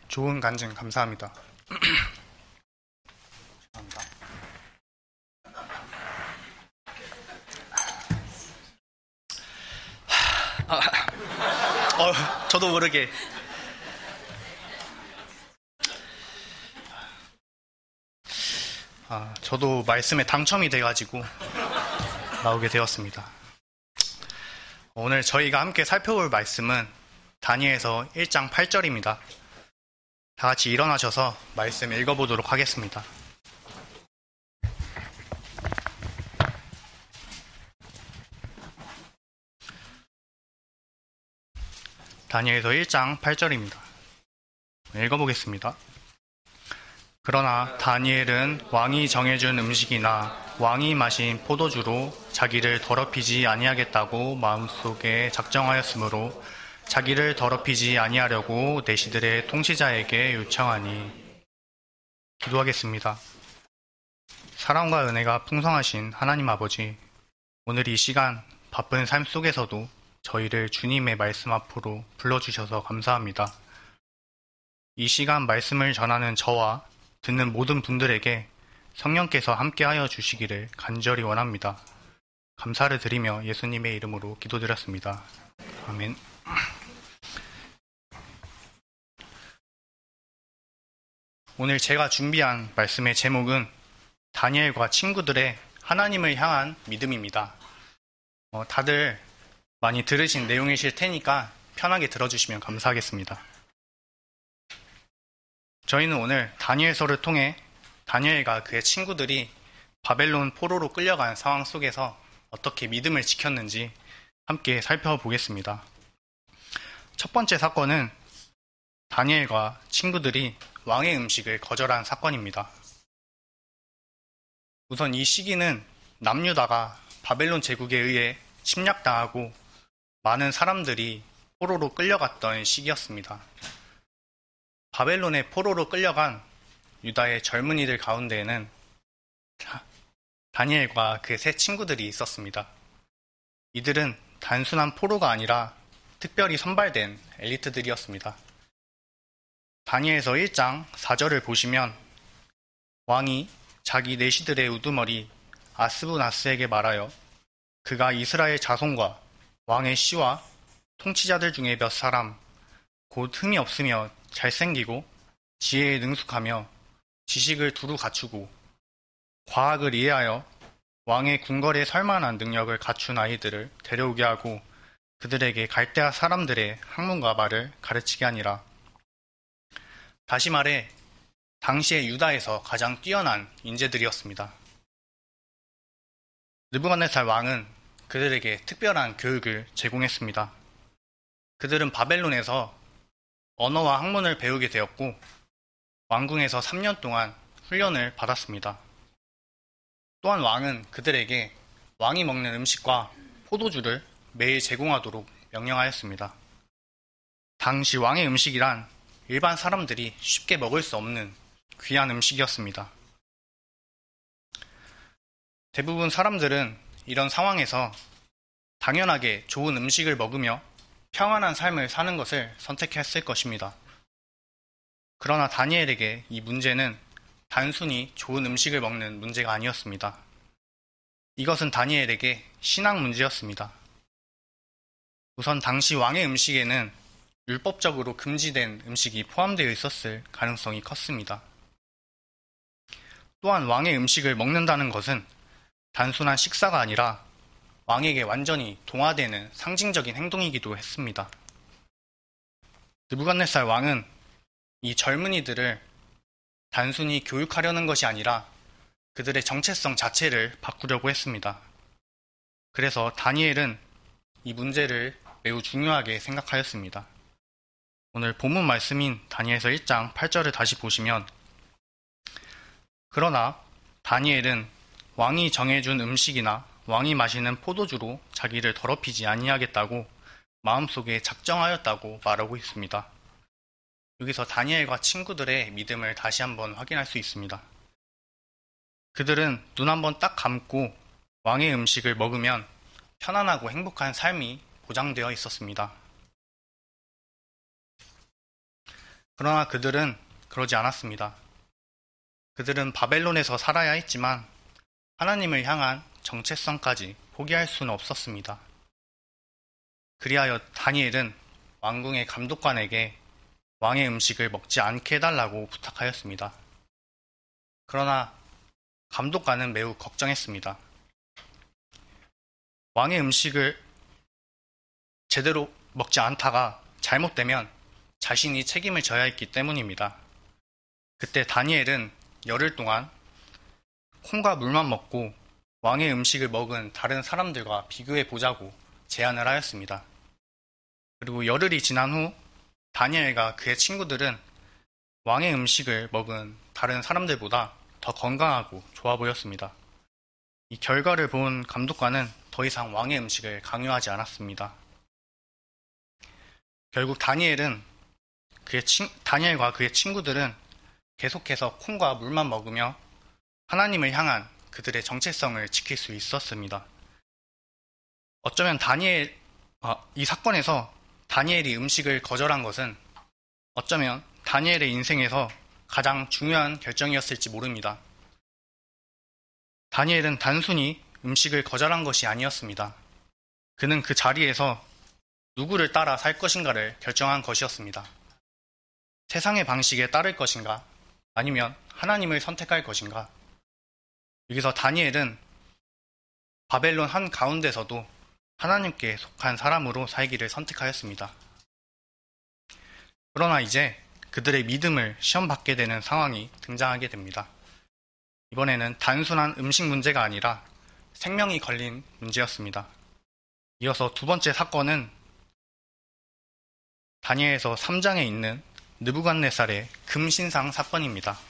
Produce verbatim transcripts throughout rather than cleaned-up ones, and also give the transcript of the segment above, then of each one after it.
좋은 간증 감사합니다. 감사합니다. 아, 어, 저도 모르게 아, 저도 말씀에 당첨이 돼가지고 나오게 되었습니다. 오늘 저희가 함께 살펴볼 말씀은 다니엘서 일 장 팔 절입니다. 다 같이 일어나셔서 말씀 읽어보도록 하겠습니다. 다니엘서 일 장 팔 절입니다. 읽어보겠습니다. 그러나 다니엘은 왕이 정해준 음식이나 왕이 마신 포도주로 자기를 더럽히지 아니하겠다고 마음속에 작정하였으므로 자기를 더럽히지 아니하려고 내시들의 통치자에게 요청하니. 기도하겠습니다. 사랑과 은혜가 풍성하신 하나님 아버지, 오늘 이 시간 바쁜 삶 속에서도 저희를 주님의 말씀 앞으로 불러주셔서 감사합니다. 이 시간 말씀을 전하는 저와 듣는 모든 분들에게 성령께서 함께하여 주시기를 간절히 원합니다. 감사를 드리며 예수님의 이름으로 기도드렸습니다. 아멘. 오늘 제가 준비한 말씀의 제목은 다니엘과 친구들의 하나님을 향한 믿음입니다. 어, 다들 많이 들으신 내용이실 테니까 편하게 들어주시면 감사하겠습니다. 저희는 오늘 다니엘서를 통해 다니엘과 그의 친구들이 바벨론 포로로 끌려간 상황 속에서 어떻게 믿음을 지켰는지 함께 살펴보겠습니다. 첫 번째 사건은 다니엘과 친구들이 왕의 음식을 거절한 사건입니다. 우선 이 시기는 남유다가 바벨론 제국에 의해 침략당하고 많은 사람들이 포로로 끌려갔던 시기였습니다. 바벨론의 포로로 끌려간 유다의 젊은이들 가운데에는 다니엘과 그 세 친구들이 있었습니다. 이들은 단순한 포로가 아니라 특별히 선발된 엘리트들이었습니다. 다니엘서 일 장 사 절을 보시면 왕이 자기 내시들의 우두머리 아스부나스에게 말하여 그가 이스라엘 자손과 왕의 씨와 통치자들 중에 몇 사람 곧 흠이 없으며 잘생기고 지혜에 능숙하며 지식을 두루 갖추고 과학을 이해하여 왕의 궁궐에 설만한 능력을 갖춘 아이들을 데려오게 하고 그들에게 갈대아 사람들의 학문과 말을 가르치게 하니라. 다시 말해 당시의 유다에서 가장 뛰어난 인재들이었습니다. 느부갓네살 왕은 그들에게 특별한 교육을 제공했습니다. 그들은 바벨론에서 언어와 학문을 배우게 되었고 왕궁에서 삼 년 동안 훈련을 받았습니다. 또한 왕은 그들에게 왕이 먹는 음식과 포도주를 매일 제공하도록 명령하였습니다. 당시 왕의 음식이란 일반 사람들이 쉽게 먹을 수 없는 귀한 음식이었습니다. 대부분 사람들은 이런 상황에서 당연하게 좋은 음식을 먹으며 평안한 삶을 사는 것을 선택했을 것입니다. 그러나 다니엘에게 이 문제는 단순히 좋은 음식을 먹는 문제가 아니었습니다. 이것은 다니엘에게 신앙 문제였습니다. 우선 당시 왕의 음식에는 율법적으로 금지된 음식이 포함되어 있었을 가능성이 컸습니다. 또한 왕의 음식을 먹는다는 것은 단순한 식사가 아니라 왕에게 완전히 동화되는 상징적인 행동이기도 했습니다. 느부갓네살 왕은 이 젊은이들을 단순히 교육하려는 것이 아니라 그들의 정체성 자체를 바꾸려고 했습니다. 그래서 다니엘은 이 문제를 매우 중요하게 생각하였습니다. 오늘 본문 말씀인 다니엘서 일 장 팔 절을 다시 보시면 그러나 다니엘은 왕이 정해준 음식이나 왕이 마시는 포도주로 자기를 더럽히지 아니하겠다고 마음속에 작정하였다고 말하고 있습니다. 여기서 다니엘과 친구들의 믿음을 다시 한번 확인할 수 있습니다. 그들은 눈 한번 딱 감고 왕의 음식을 먹으면 편안하고 행복한 삶이 보장되어 있었습니다. 그러나 그들은 그러지 않았습니다. 그들은 바벨론에서 살아야 했지만 하나님을 향한 정체성까지 포기할 수는 없었습니다. 그리하여 다니엘은 왕궁의 감독관에게 왕의 음식을 먹지 않게 해달라고 부탁하였습니다. 그러나 감독관은 매우 걱정했습니다. 왕의 음식을 제대로 먹지 않다가 잘못되면 자신이 책임을 져야 했기 때문입니다. 그때 다니엘은 열흘 동안 콩과 물만 먹고 왕의 음식을 먹은 다른 사람들과 비교해 보자고 제안을 하였습니다. 그리고 열흘이 지난 후 다니엘과 그의 친구들은 왕의 음식을 먹은 다른 사람들보다 더 건강하고 좋아 보였습니다. 이 결과를 본 감독관은 더 이상 왕의 음식을 강요하지 않았습니다. 결국 다니엘은 그의 친, 다니엘과 그의 친구들은 계속해서 콩과 물만 먹으며 하나님을 향한 그들의 정체성을 지킬 수 있었습니다. 어쩌면 다니엘, 아, 이 사건에서 다니엘이 음식을 거절한 것은 어쩌면 다니엘의 인생에서 가장 중요한 결정이었을지 모릅니다. 다니엘은 단순히 음식을 거절한 것이 아니었습니다. 그는 그 자리에서 누구를 따라 살 것인가를 결정한 것이었습니다. 세상의 방식에 따를 것인가, 아니면 하나님을 선택할 것인가. 여기서 다니엘은 바벨론 한 가운데서도 하나님께 속한 사람으로 살기를 선택하였습니다. 그러나 이제 그들의 믿음을 시험받게 되는 상황이 등장하게 됩니다. 이번에는 단순한 음식 문제가 아니라 생명이 걸린 문제였습니다. 이어서 두 번째 사건은 다니엘서 삼 장에 있는 느부갓네살의 금신상 사건입니다.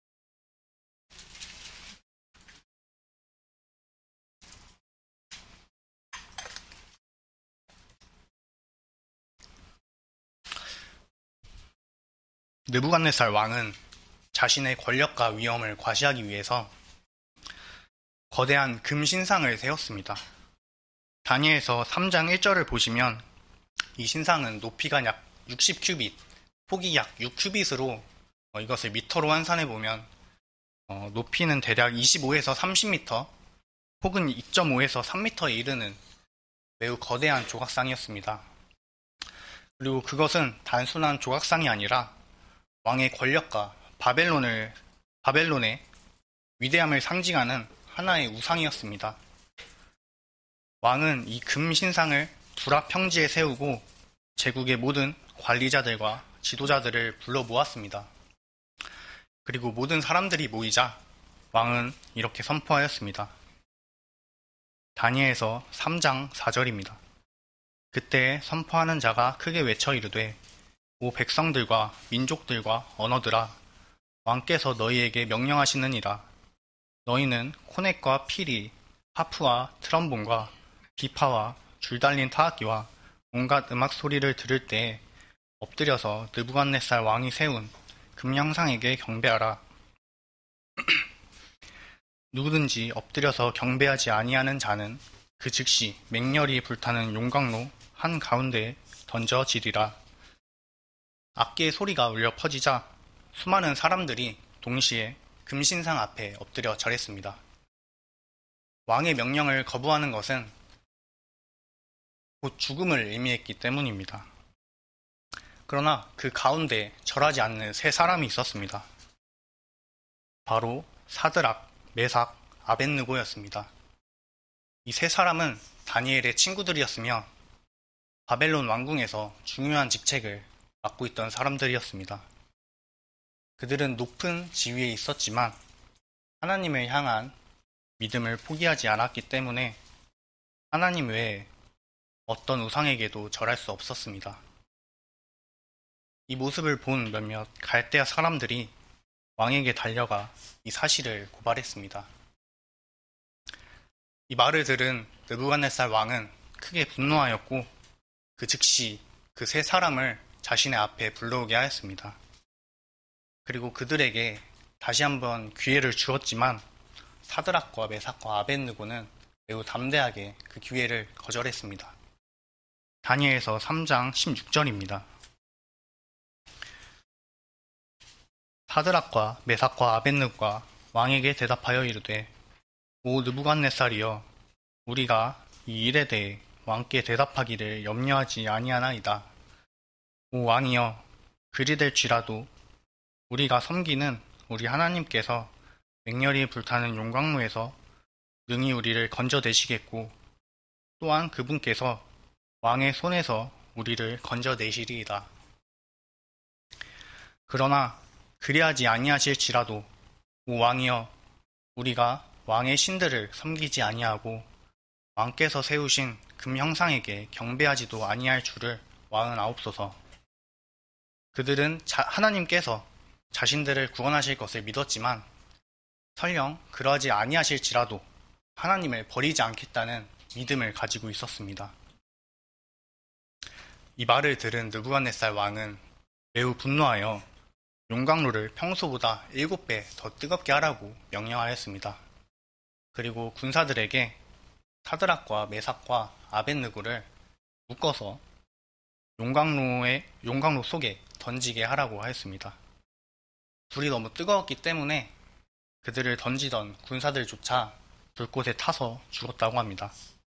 느부갓네살 왕은 자신의 권력과 위엄을 과시하기 위해서 거대한 금신상을 세웠습니다. 다니엘서 삼 장 일 절을 보시면 이 신상은 높이가 약 육십 큐빗, 폭이 약 육 큐빗으로 어, 이것을 미터로 환산해 보면 어, 높이는 대략 이십오에서 삼십 미터, 폭은 이 점 오에서 삼 미터에 이르는 매우 거대한 조각상이었습니다. 그리고 그것은 단순한 조각상이 아니라 왕의 권력과 바벨론을, 바벨론의 위대함을 상징하는 하나의 우상이었습니다. 왕은 이 금신상을 두라 평지에 세우고 제국의 모든 관리자들과 지도자들을 불러 모았습니다. 그리고 모든 사람들이 모이자 왕은 이렇게 선포하였습니다. 다니엘서 삼 장 사 절입니다. 그때 선포하는 자가 크게 외쳐 이르되 오 백성들과 민족들과 언어들아 왕께서 너희에게 명령하시느니라. 너희는 코넷과 피리, 하프와 트럼본과 비파와 줄 달린 타악기와 온갖 음악 소리를 들을 때에 엎드려서 느부갓네살 왕이 세운 금형상에게 경배하라. 누구든지 엎드려서 경배하지 아니하는 자는 그 즉시 맹렬히 불타는 용광로 한 가운데에 던져지리라. 악기의 소리가 울려 퍼지자 수많은 사람들이 동시에 금신상 앞에 엎드려 절했습니다. 왕의 명령을 거부하는 것은 곧 죽음을 의미했기 때문입니다. 그러나 그 가운데 절하지 않는 세 사람이 있었습니다. 바로 사드락, 메삭, 아벳느고였습니다. 이 세 사람은 다니엘의 친구들이었으며 바벨론 왕궁에서 중요한 직책을 맡고 있던 사람들이었습니다. 그들은 높은 지위에 있었지만 하나님을 향한 믿음을 포기하지 않았기 때문에 하나님 외에 어떤 우상에게도 절할 수 없었습니다. 이 모습을 본 몇몇 갈대아 사람들이 왕에게 달려가 이 사실을 고발했습니다. 이 말을 들은 느부갓네살 왕은 크게 분노하였고 그 즉시 그 세 사람을 자신의 앞에 불러오게 하였습니다. 그리고 그들에게 다시 한번 기회를 주었지만 사드락과 메삭과 아벳느고는 매우 담대하게 그 기회를 거절했습니다. 다니엘서 삼 장 십육 절입니다. 사드락과 메삭과 아벳느고가 왕에게 대답하여 이르되 오 느부갓네살이여 우리가 이 일에 대해 왕께 대답하기를 염려하지 아니하나이다. 오 왕이여 그리될지라도 우리가 섬기는 우리 하나님께서 맹렬히 불타는 용광로에서 능히 우리를 건져내시겠고 또한 그분께서 왕의 손에서 우리를 건져내시리이다. 그러나 그리하지 아니하실지라도 오 왕이여 우리가 왕의 신들을 섬기지 아니하고 왕께서 세우신 금 형상에게 경배하지도 아니할 줄을 왕은 아옵소서. 그들은 자, 하나님께서 자신들을 구원하실 것을 믿었지만 설령 그러하지 아니하실지라도 하나님을 버리지 않겠다는 믿음을 가지고 있었습니다. 이 말을 들은 느부갓네살 왕은 매우 분노하여 용광로를 평소보다 일곱 배 더 뜨겁게 하라고 명령하였습니다. 그리고 군사들에게 사드락과 메삭과 아벳느고를 묶어서 용광로에, 용광로 속에 던지게 하라고 하였습니다. 불이 너무 뜨거웠기 때문에 그들을 던지던 군사들조차 불꽃에 타서 죽었다고 합니다.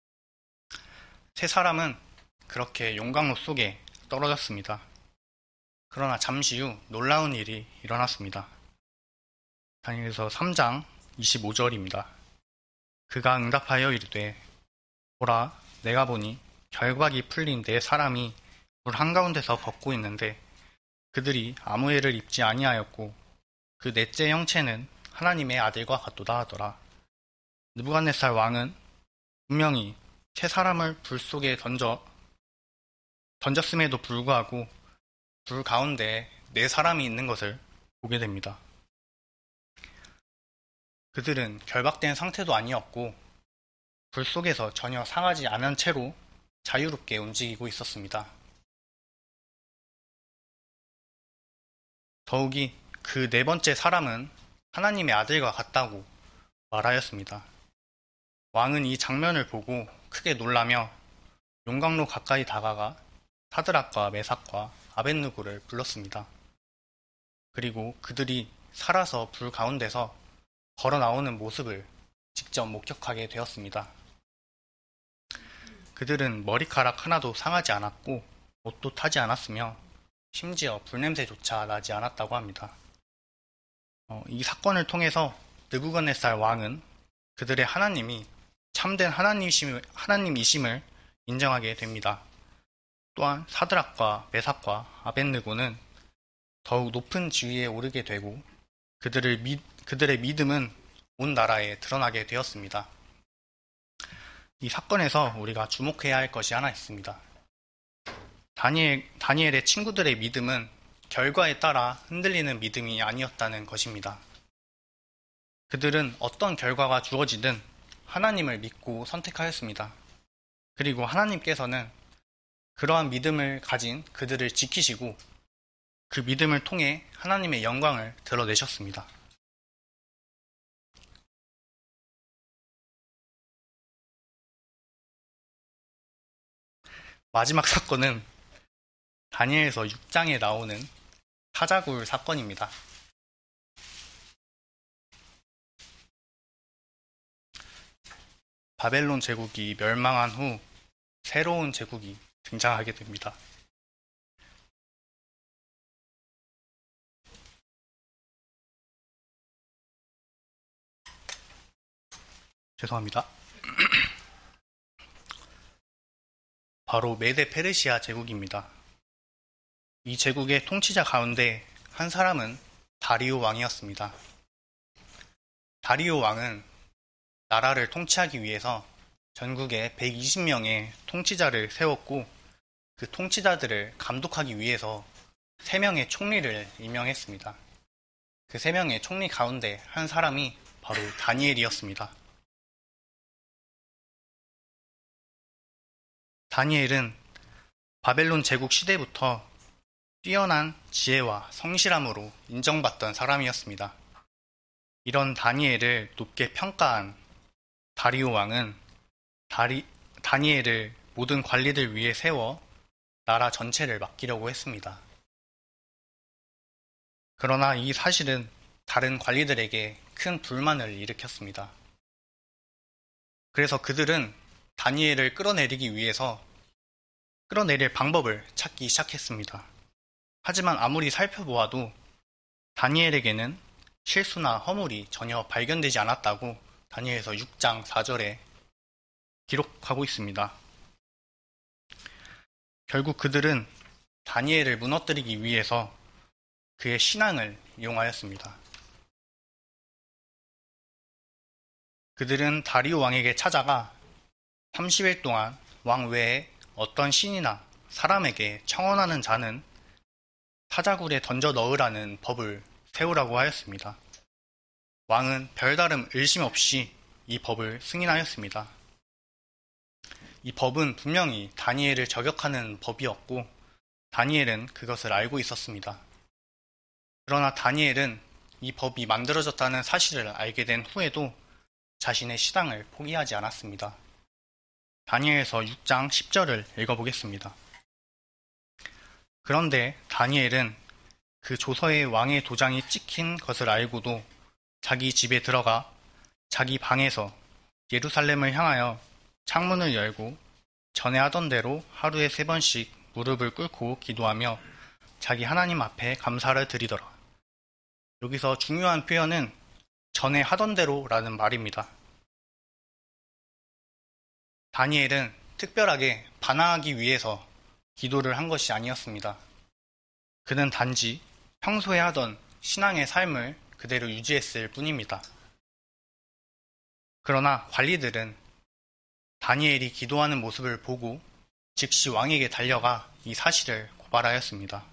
세 사람은 그렇게 용광로 속에 떨어졌습니다. 그러나 잠시 후 놀라운 일이 일어났습니다. 다니엘서 삼 장 이십오 절입니다. 그가 응답하여 이르되 보라 내가 보니 결박이 풀린 네 사람이 불 한가운데서 걷고 있는데 그들이 아무 해를 입지 아니하였고 그 넷째 형체는 하나님의 아들과 같도다 하더라. 느부갓네살 왕은 분명히 세 사람을 불 속에 던져 던졌음에도 불구하고 불 가운데 네 사람이 있는 것을 보게 됩니다. 그들은 결박된 상태도 아니었고 불 속에서 전혀 상하지 않은 채로 자유롭게 움직이고 있었습니다. 더욱이 그 네 번째 사람은 하나님의 아들과 같다고 말하였습니다. 왕은 이 장면을 보고 크게 놀라며 용광로 가까이 다가가 사드락과 메삭과 아벳느고를 불렀습니다. 그리고 그들이 살아서 불 가운데서 걸어 나오는 모습을 직접 목격하게 되었습니다. 그들은 머리카락 하나도 상하지 않았고 옷도 타지 않았으며 심지어 불냄새조차 나지 않았다고 합니다. 어, 이 사건을 통해서 느부갓네살 왕은 그들의 하나님이 참된 하나님이심을, 하나님이심을 인정하게 됩니다. 또한 사드락과 메삭과 아벳느고는 더욱 높은 지위에 오르게 되고 그들을 미, 그들의 믿음은 온 나라에 드러나게 되었습니다. 이 사건에서 우리가 주목해야 할 것이 하나 있습니다. 다니엘, 다니엘의 친구들의 믿음은 결과에 따라 흔들리는 믿음이 아니었다는 것입니다. 그들은 어떤 결과가 주어지든 하나님을 믿고 선택하였습니다. 그리고 하나님께서는 그러한 믿음을 가진 그들을 지키시고 그 믿음을 통해 하나님의 영광을 드러내셨습니다. 마지막 사건은 다니엘서 육 장에 나오는 사자굴 사건입니다. 바벨론 제국이 멸망한 후 새로운 제국이 등장하게 됩니다. 죄송합니다. 바로 메데 페르시아 제국입니다. 이 제국의 통치자 가운데 한 사람은 다리오 왕이었습니다. 다리오 왕은 나라를 통치하기 위해서 전국에 백이십 명의 통치자를 세웠고 그 통치자들을 감독하기 위해서 세 명의 총리를 임명했습니다. 그 세 명의 총리 가운데 한 사람이 바로 다니엘이었습니다. 다니엘은 바벨론 제국 시대부터 뛰어난 지혜와 성실함으로 인정받던 사람이었습니다. 이런 다니엘을 높게 평가한 다리오 왕은 다리, 다니엘을 모든 관리들 위에 세워 나라 전체를 맡기려고 했습니다. 그러나 이 사실은 다른 관리들에게 큰 불만을 일으켰습니다. 그래서 그들은 다니엘을 끌어내리기 위해서 끌어내릴 방법을 찾기 시작했습니다. 하지만 아무리 살펴보아도 다니엘에게는 실수나 허물이 전혀 발견되지 않았다고 다니엘서 육 장 사 절에 기록하고 있습니다. 결국 그들은 다니엘을 무너뜨리기 위해서 그의 신앙을 이용하였습니다. 그들은 다리오 왕에게 찾아가 삼십 일 동안 왕 외에 어떤 신이나 사람에게 청혼하는 자는 사자굴에 던져 넣으라는 법을 세우라고 하였습니다. 왕은 별다른 의심 없이 이 법을 승인하였습니다. 이 법은 분명히 다니엘을 저격하는 법이었고 다니엘은 그것을 알고 있었습니다. 그러나 다니엘은 이 법이 만들어졌다는 사실을 알게 된 후에도 자신의 신앙을 포기하지 않았습니다. 다니엘서 육 장 십 절을 읽어보겠습니다. 그런데 다니엘은 그 조서에 왕의 도장이 찍힌 것을 알고도 자기 집에 들어가 자기 방에서 예루살렘을 향하여 창문을 열고 전에 하던 대로 하루에 세 번씩 무릎을 꿇고 기도하며 자기 하나님 앞에 감사를 드리더라. 여기서 중요한 표현은 전에 하던 대로라는 말입니다. 다니엘은 특별하게 반항하기 위해서 기도를 한 것이 아니었습니다. 그는 단지 평소에 하던 신앙의 삶을 그대로 유지했을 뿐입니다. 그러나 관리들은 다니엘이 기도하는 모습을 보고 즉시 왕에게 달려가 이 사실을 고발하였습니다.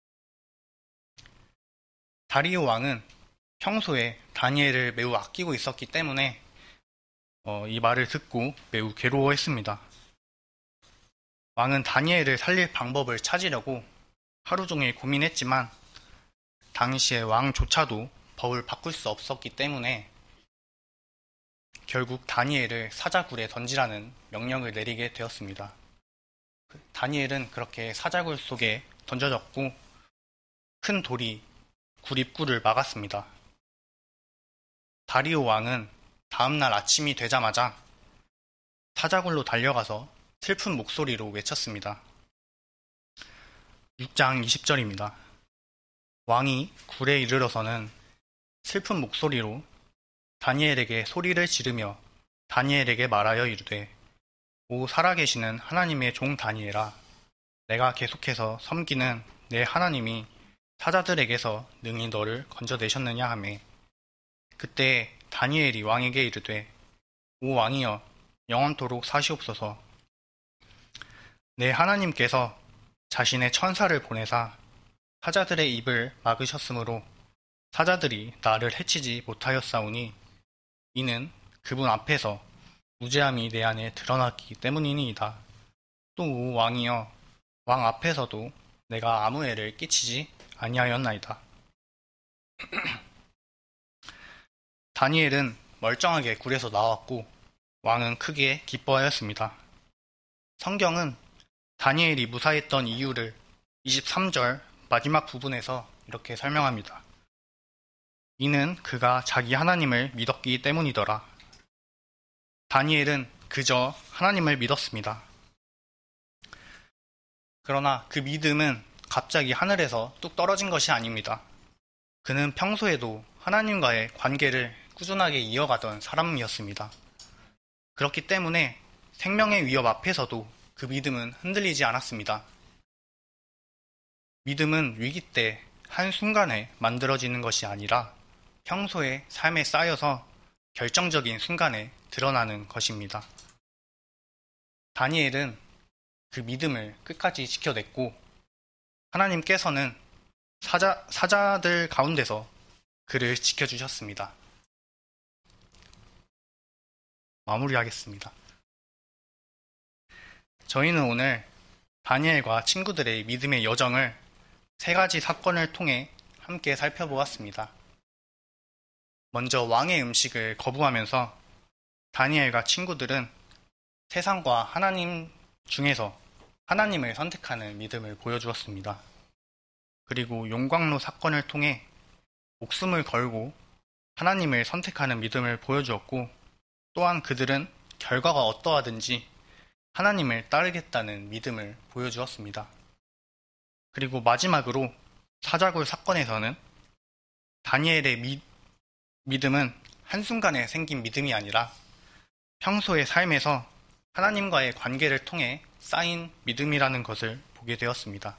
다리오 왕은 평소에 다니엘을 매우 아끼고 있었기 때문에 어, 이 말을 듣고 매우 괴로워했습니다. 왕은 다니엘을 살릴 방법을 찾으려고 하루 종일 고민했지만 당시의 왕조차도 법을 바꿀 수 없었기 때문에 결국 다니엘을 사자굴에 던지라는 명령을 내리게 되었습니다. 다니엘은 그렇게 사자굴 속에 던져졌고 큰 돌이 굴 입구를 막았습니다. 다리오 왕은 다음날 아침이 되자마자 사자굴로 달려가서 슬픈 목소리로 외쳤습니다. 육 장 이십 절입니다. 왕이 굴에 이르러서는 슬픈 목소리로 다니엘에게 소리를 지르며 다니엘에게 말하여 이르되 오 살아계시는 하나님의 종 다니엘아, 내가 계속해서 섬기는 내 하나님이 사자들에게서 능히 너를 건져내셨느냐 하매 그때 다니엘이 왕에게 이르되 오 왕이여 영원토록 사시옵소서. 내 하나님께서 자신의 천사를 보내사 사자들의 입을 막으셨으므로 사자들이 나를 해치지 못하였사오니 이는 그분 앞에서 무죄함이 내 안에 드러났기 때문이니이다. 또 오 왕이여 왕 앞에서도 내가 아무 애를 끼치지 아니하였나이다. 다니엘은 멀쩡하게 굴에서 나왔고 왕은 크게 기뻐하였습니다. 성경은 다니엘이 무사했던 이유를 이십삼 절 마지막 부분에서 이렇게 설명합니다. 이는 그가 자기 하나님을 믿었기 때문이더라. 다니엘은 그저 하나님을 믿었습니다. 그러나 그 믿음은 갑자기 하늘에서 뚝 떨어진 것이 아닙니다. 그는 평소에도 하나님과의 관계를 꾸준하게 이어가던 사람이었습니다. 그렇기 때문에 생명의 위협 앞에서도 그 믿음은 흔들리지 않았습니다. 믿음은 위기 때 한순간에 만들어지는 것이 아니라 평소의 삶에 쌓여서 결정적인 순간에 드러나는 것입니다. 다니엘은 그 믿음을 끝까지 지켜냈고 하나님께서는 사자, 사자들 가운데서 그를 지켜주셨습니다. 마무리하겠습니다. 저희는 오늘 다니엘과 친구들의 믿음의 여정을 세 가지 사건을 통해 함께 살펴보았습니다. 먼저 왕의 음식을 거부하면서 다니엘과 친구들은 세상과 하나님 중에서 하나님을 선택하는 믿음을 보여주었습니다. 그리고 용광로 사건을 통해 목숨을 걸고 하나님을 선택하는 믿음을 보여주었고, 또한 그들은 결과가 어떠하든지 하나님을 따르겠다는 믿음을 보여주었습니다. 그리고 마지막으로 사자굴 사건에서는 다니엘의 미, 믿음은 한순간에 생긴 믿음이 아니라 평소의 삶에서 하나님과의 관계를 통해 쌓인 믿음이라는 것을 보게 되었습니다.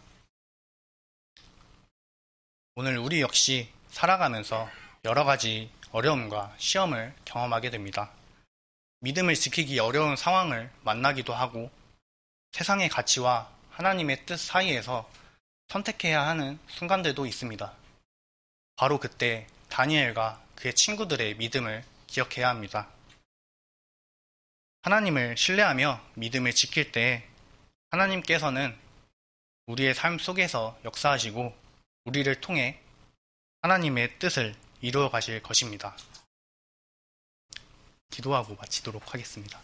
오늘 우리 역시 살아가면서 여러 가지 어려움과 시험을 경험하게 됩니다. 믿음을 지키기 어려운 상황을 만나기도 하고 세상의 가치와 하나님의 뜻 사이에서 선택해야 하는 순간들도 있습니다. 바로 그때 다니엘과 그의 친구들의 믿음을 기억해야 합니다. 하나님을 신뢰하며 믿음을 지킬 때 하나님께서는 우리의 삶 속에서 역사하시고 우리를 통해 하나님의 뜻을 이루어 가실 것입니다. 기도하고 마치도록 하겠습니다.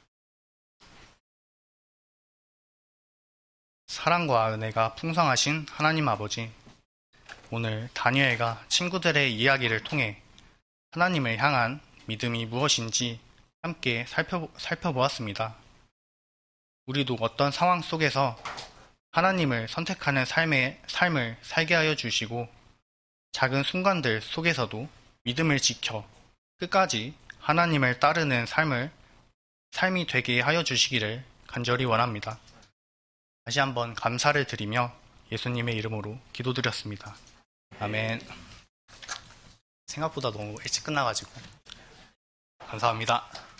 사랑과 은혜가 풍성하신 하나님 아버지, 오늘 다니엘과 친구들의 이야기를 통해 하나님을 향한 믿음이 무엇인지 함께 살펴, 살펴보았습니다. 우리도 어떤 상황 속에서 하나님을 선택하는 삶의, 삶을 살게 하여 주시고 작은 순간들 속에서도 믿음을 지켜 끝까지 하나님을 따르는 삶을 삶이 되게 하여 주시기를 간절히 원합니다. 다시 한번 감사를 드리며 예수님의 이름으로 기도드렸습니다. 아멘. 생각보다 너무 일찍 끝나가지고 감사합니다.